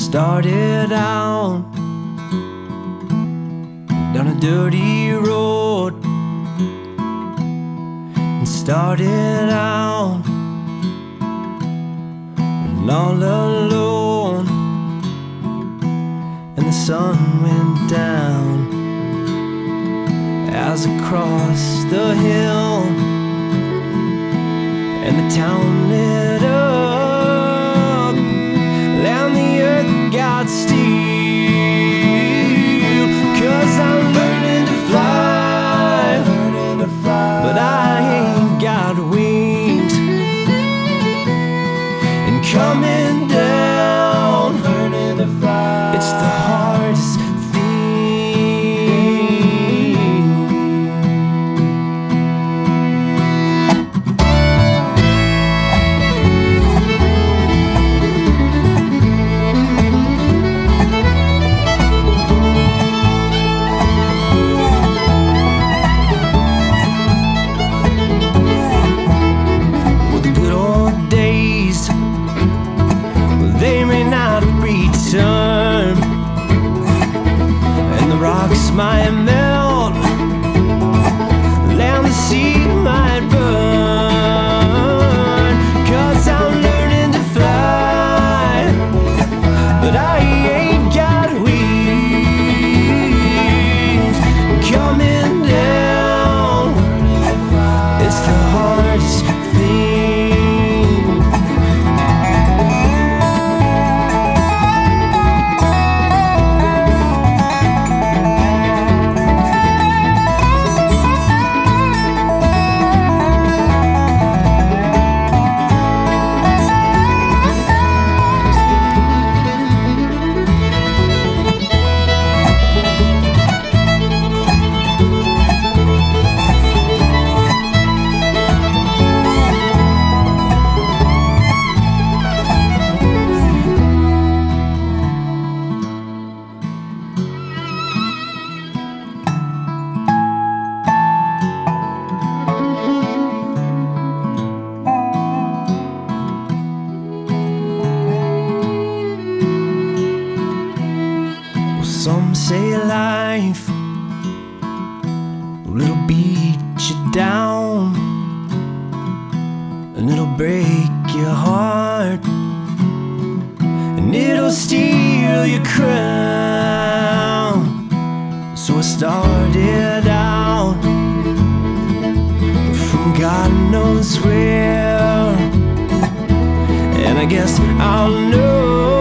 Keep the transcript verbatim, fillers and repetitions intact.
Started out down a dirty road, and started out and all alone, and the sun went down as I crossed the hill, and the town lit up, and the earth got still, 'cause I'm learning to fly, but I ain't got wings, and coming down, it's the hardest turn, and the rocks might melt, and the sea might burn, 'cause I'm learning to fly, but I ain't got wings. Coming down, it's the hardest thing. Some say life will beat you down, and it'll break your heart, and it'll steal your crown. So I started out from God knows where, and I guess I'll know